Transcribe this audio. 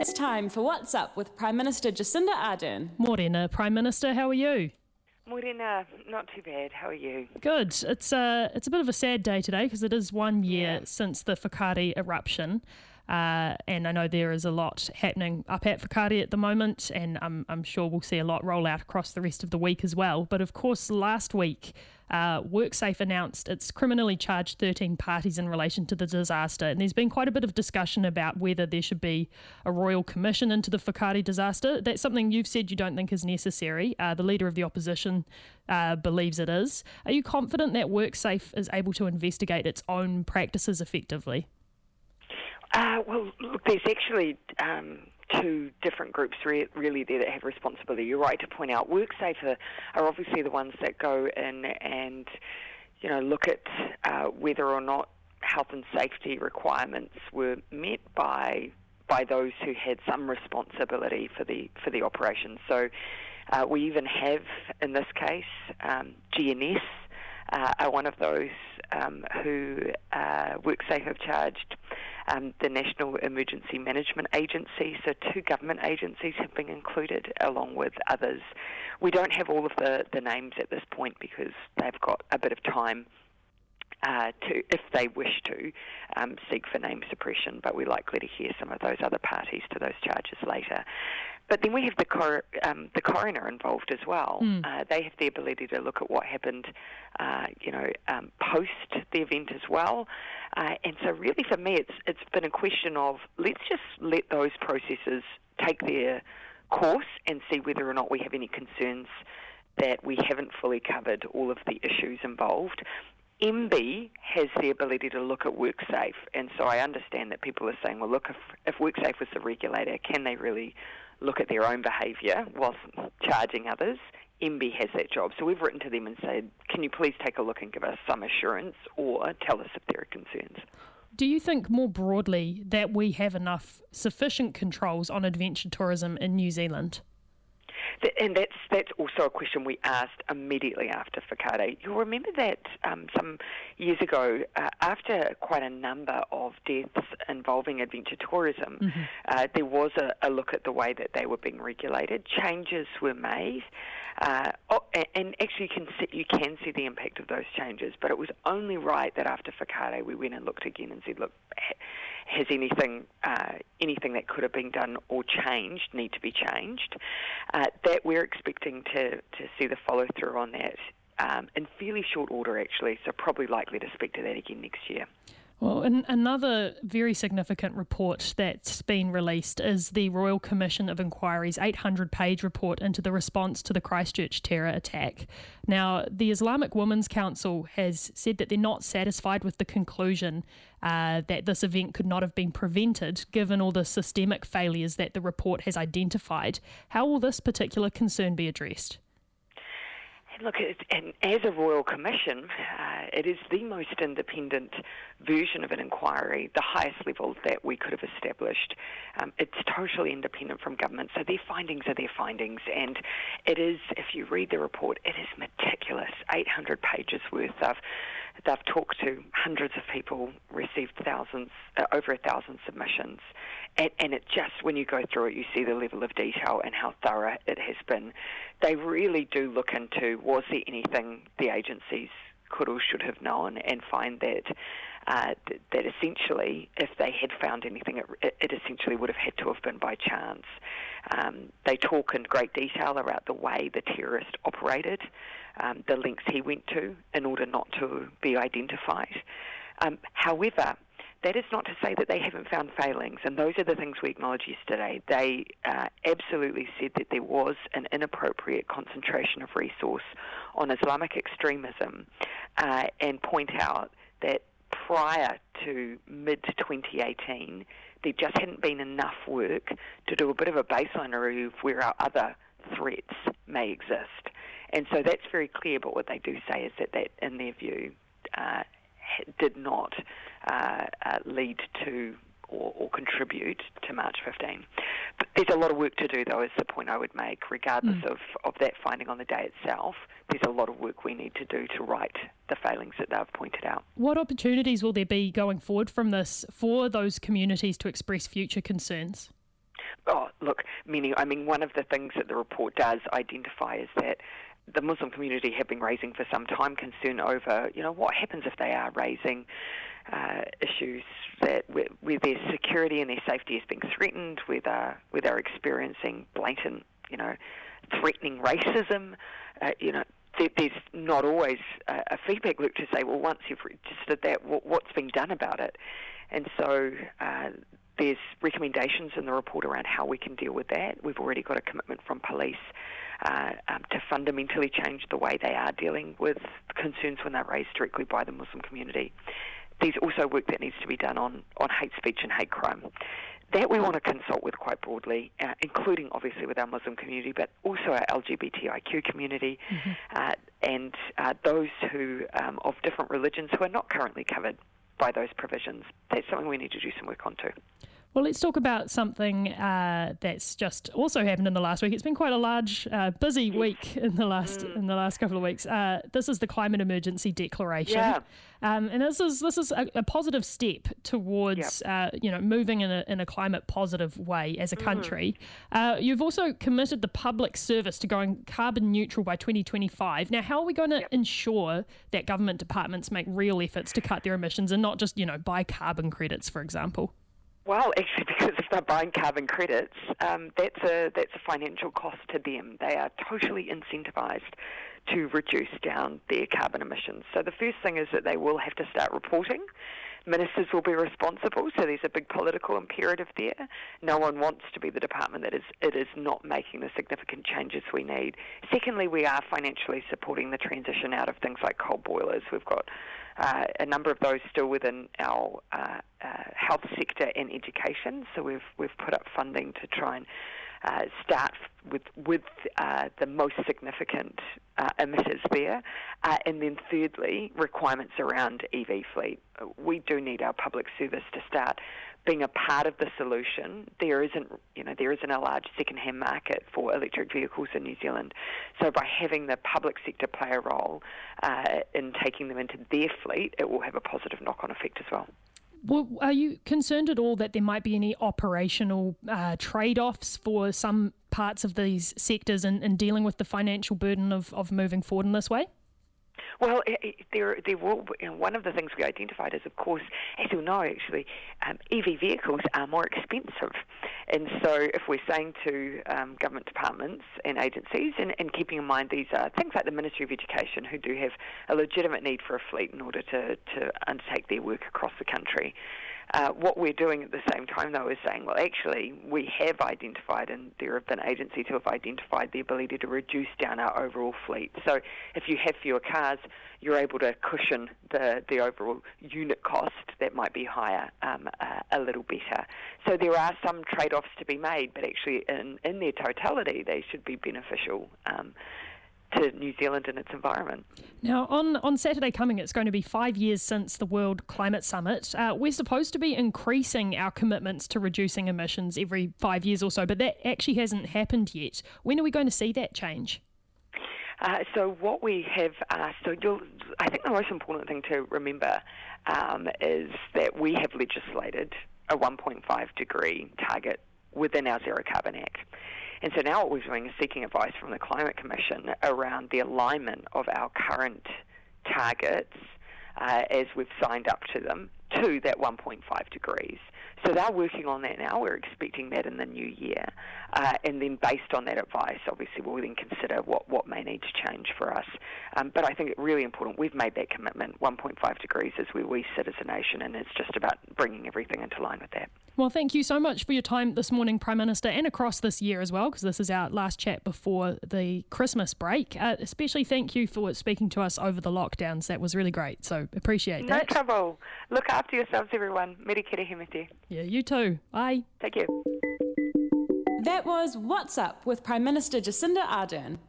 It's time for What's Up with Prime Minister Jacinda Ardern. Morena, Prime Minister, how are you? Morena, not too bad. How are you? Good. It's a bit of a sad day today because it is 1 year since the Whakaari eruption. And I know there is a lot happening up at Whakaari at the moment, and I'm sure we'll see a lot roll out across the rest of the week as well. But of course, last week, WorkSafe announced it's criminally charged 13 parties in relation to the disaster, and there's been quite a bit of discussion about whether there should be a royal commission into the Whakaari disaster. That's something you've said you don't think is necessary. The Leader of the Opposition believes it is. Are you confident that WorkSafe is able to investigate its own practices effectively? Well, look, there's actually two different groups really there that have responsibility. You're right to point out WorkSafe are obviously the ones that go in and, look at whether or not health and safety requirements were met by those who had some responsibility for the operation. So we even have, in this case, GNS are one of those who WorkSafe have charged. The National Emergency Management Agency, so two government agencies have been included along with others. We don't have all of the names at this point because they've got a bit of time to, if they wish to, seek for name suppression, but we're likely to hear some of those other parties to those charges later. But then we have the coroner involved as well. They have the ability to look at what happened, post the event as well. And so really for me, it's been a question of let's just let those processes take their course and see whether or not we have any concerns that we haven't fully covered all of the issues involved. MB has the ability to look at WorkSafe, and so I understand that people are saying, well, look, if WorkSafe was the regulator, can they really look at their own behaviour whilst charging others? MB has that job. So we've written to them and said, can you please take a look and give us some assurance or tell us if there are concerns? Do you think more broadly that we have sufficient controls on adventure tourism in New Zealand? And that's also a question we asked immediately after Whakaari. You'll remember that some years ago, after quite a number of deaths involving adventure tourism, there was a look at the way that they were being regulated. Changes were made, and actually you can see the impact of those changes. But it was only right that after Whakaari we went and looked again and said, look, has anything that could have been done or changed need to be changed? That we're expecting to see the follow-through on that in fairly short order, actually, so probably likely to speak to that again next year. Well, another very significant report that's been released is the Royal Commission of Inquiry's 800-page report into the response to the Christchurch terror attack. Now, the Islamic Women's Council has said that they're not satisfied with the conclusion that this event could not have been prevented, given all the systemic failures that the report has identified. How will this particular concern be addressed? Look, and as a Royal Commission, it is the most independent version of an inquiry, the highest level that we could have established. It's totally independent from government, so their findings are their findings, and it is, if you read the report, it is meticulous, 800 pages worth. They've talked to hundreds of people, received over 1,000 submissions, and it just, when you go through it, you see the level of detail and how thorough it has been. They really do look into, was there anything the agencies could or should have known, and find that that essentially, if they had found anything, it essentially would have had to have been by chance. They talk in great detail about the way the terrorist operated, the lengths he went to in order not to be identified. However, that is not to say that they haven't found failings, and those are the things we acknowledged yesterday. They absolutely said that there was an inappropriate concentration of resource on Islamic extremism, and point out that prior to mid-2018, there just hadn't been enough work to do a bit of a baseline review of where our other threats may exist. And so that's very clear, but what they do say is that in their view, did not lead to or contribute to March 15. But there's a lot of work to do, though, is the point I would make. Regardless of that finding on the day itself, there's a lot of work we need to do to right the failings that they've pointed out. What opportunities will there be going forward from this for those communities to express future concerns? Oh, look, many. I mean, one of the things that the report does identify is that the Muslim community have been raising for some time concern over, what happens if they are raising issues that where their security and their safety is being threatened, where they're experiencing blatant, threatening racism. There's not always a feedback loop to say, well, once you've registered that, what's been done about it? And so there's recommendations in the report around how we can deal with that. We've already got a commitment from police to fundamentally change the way they are dealing with concerns when they're raised directly by the Muslim community. There's also work that needs to be done on hate speech and hate crime. That we want to consult with quite broadly, including obviously with our Muslim community, but also our LGBTIQ community, and those who of different religions who are not currently covered by those provisions. That's something we need to do some work on too. Well, let's talk about something that's just also happened in the last week. It's been quite a large, busy week in the last couple of weeks. This is the Climate Emergency Declaration, and this is a positive step towards moving in a climate positive way as a country. You've also committed the public service to going carbon neutral by 2025. Now, how are we going to ensure that government departments make real efforts to cut their emissions and not just buy carbon credits, for example? Well, actually, because if they're buying carbon credits, that's a financial cost to them. They are totally incentivised to reduce down their carbon emissions. So the first thing is that they will have to start reporting. Ministers will be responsible, so there's a big political imperative there. No one wants to be the department that is not making the significant changes we need. Secondly, we are financially supporting the transition out of things like coal boilers. We've got a number of those still within our health sector and education, so we've put up funding to try and start with the most significant emitters there. And then thirdly, requirements around EV fleet. We do need our public service to start being a part of the solution. There isn't a large second-hand market for electric vehicles in New Zealand. So by having the public sector play a role in taking them into their fleet, it will have a positive knock-on effect as well. Well, are you concerned at all that there might be any operational trade-offs for some parts of these sectors in dealing with the financial burden of moving forward in this way? Well, there will. One of the things we identified is, of course, as you'll know, actually, EV vehicles are more expensive. And so if we're saying to government departments and agencies, and keeping in mind these are things like the Ministry of Education, who do have a legitimate need for a fleet in order to undertake their work across the country, what we're doing at the same time, though, is saying, well, actually, we have identified, and there have been agencies who have identified the ability to reduce down our overall fleet. So if you have fewer cars, you're able to cushion the overall unit cost that might be higher a little better. So there are some trade-offs to be made, but actually in their totality, they should be beneficial to New Zealand and its environment. Now, on Saturday coming, it's going to be 5 years since the World Climate Summit. We're supposed to be increasing our commitments to reducing emissions every 5 years or so, but that actually hasn't happened yet. When are we going to see that change? So what we have asked, I think the most important thing to remember is that we have legislated a 1.5 degree target within our Zero Carbon Act. And so now what we're doing is seeking advice from the Climate Commission around the alignment of our current targets as we've signed up to them to that 1.5 degrees. So they're working on that now. We're expecting that in the new year. And then based on that advice, obviously, we'll then consider what may need to change for us. But I think it's really important. We've made that commitment. 1.5 degrees is where we sit as a nation, and it's just about bringing everything into line with that. Well, thank you so much for your time this morning, Prime Minister, and across this year as well, because this is our last chat before the Christmas break. Especially thank you for speaking to us over the lockdowns. That was really great, so appreciate that. No trouble. Look after yourselves, everyone. Meri kere hemete. Yeah, you too. Bye. Take care. That was What's Up with Prime Minister Jacinda Ardern.